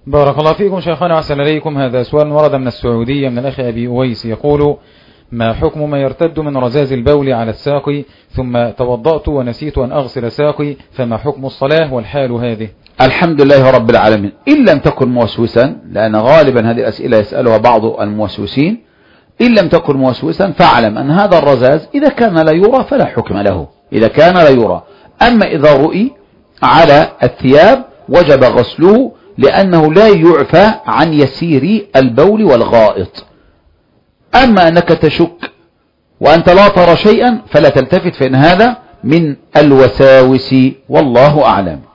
بارك الله فيكم شيخنا وأحسن إليكم. هذا سؤال ورد من السعودية من الأخ أبي أويس يقول: ما حكم ما يرتد من رذاذ البول على الساق ثم توضأت ونسيت أن أغسل ساقي، فما حكم الصلاة والحال هذه؟ الحمد لله رب العالمين. إن لم تكن موسوسا، لأن غالبا هذه الأسئلة يسألها بعض الموسوسين، إن لم تكن موسوسا فاعلم أن هذا الرذاذ إذا كان لا يرى فلا حكم له، إذا كان لا يرى. أما إذا رؤي على الثياب وجب غسله، لأنه لا يعفى عن يسير البول والغائط. أما أنك تشك وأنت لا ترى شيئا فلا تلتفت، فإن هذا من الوساوس، والله أعلم.